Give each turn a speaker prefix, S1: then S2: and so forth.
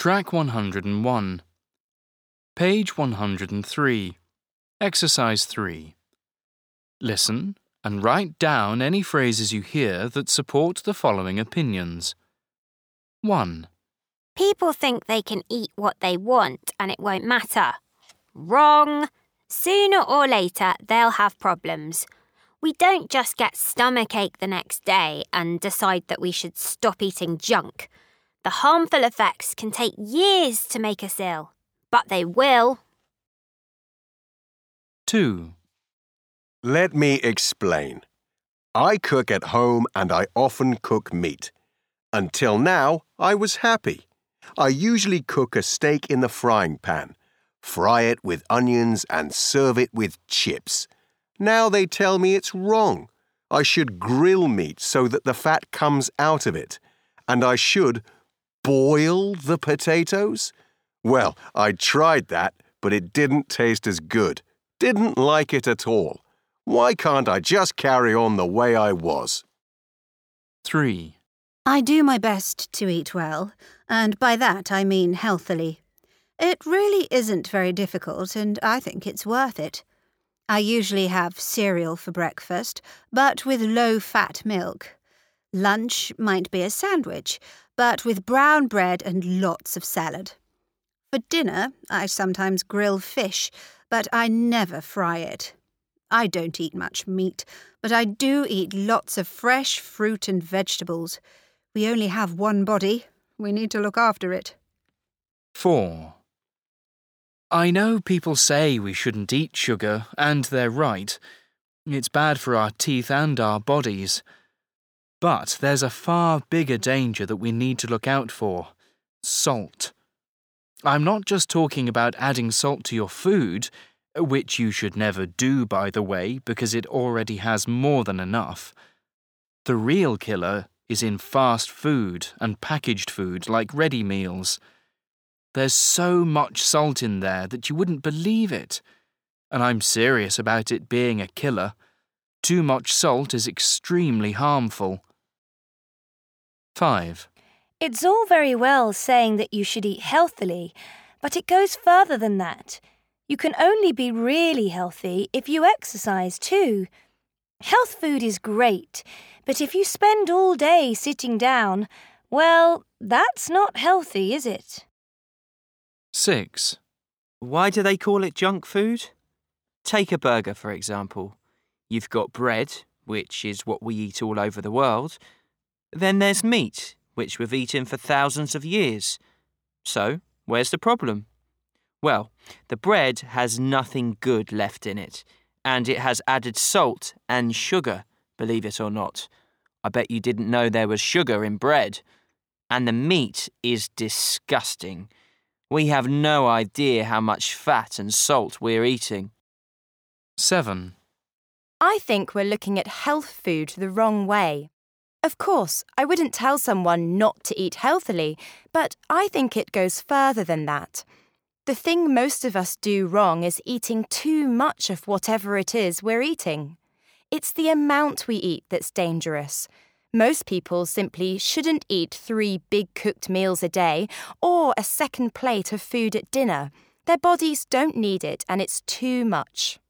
S1: Track 101. Page 103. Exercise 3. Listen and write down any phrases you hear that support the following opinions. 1.
S2: People think they can eat what they want and it won't matter. Wrong. Sooner or later, they'll have problems. We don't just get stomachache the next day and decide that we should stop eating junk. The harmful effects can take years to make us ill, but they will.
S1: 2.
S3: Let me explain. I cook at home and I often cook meat. Until now, I was happy. I usually cook a steak in the frying pan, fry it with onions and serve it with chips. Now they tell me it's wrong. I should grill meat so that the fat comes out of it. And I should boil the potatoes? Well, I tried that, but it didn't taste as good. Didn't like it at all. Why can't I just carry on the way I was?
S1: 3.
S4: I do my best to eat well, and by that I mean healthily. It really isn't very difficult, and I think it's worth it. I usually have cereal for breakfast, but with low-fat milk. Lunch might be a sandwich, but with brown bread and lots of salad. For dinner, I sometimes grill fish, but I never fry it. I don't eat much meat, but I do eat lots of fresh fruit and vegetables. We only have one body. We need to look after it.
S1: 4. I know people say we shouldn't eat sugar, and they're right. It's bad for our teeth and our bodies. But there's a far bigger danger that we need to look out for: salt. I'm not just talking about adding salt to your food, which you should never do, by the way, because it already has more than enough. The real killer is in fast food and packaged food like ready meals. There's so much salt in there that you wouldn't believe it. And I'm serious about it being a killer. Too much salt is extremely harmful. 5.
S5: It's all very well saying that you should eat healthily, but it goes further than that. You can only be really healthy if you exercise too. Health food is great, but if you spend all day sitting down, well, that's not healthy, is it?
S1: 6.
S6: Why do they call it junk food? Take a burger, for example. You've got bread, which is what we eat all over the world. Then there's meat, which we've eaten for thousands of years. So, where's the problem? Well, the bread has nothing good left in it, and it has added salt and sugar, believe it or not. I bet you didn't know there was sugar in bread. And the meat is disgusting. We have no idea how much fat and salt we're eating.
S1: 7.
S7: I think we're looking at health food the wrong way. Of course, I wouldn't tell someone not to eat healthily, but I think it goes further than that. The thing most of us do wrong is eating too much of whatever it is we're eating. It's the amount we eat that's dangerous. Most people simply shouldn't eat 3 big cooked meals a day or a second plate of food at dinner. Their bodies don't need it and it's too much.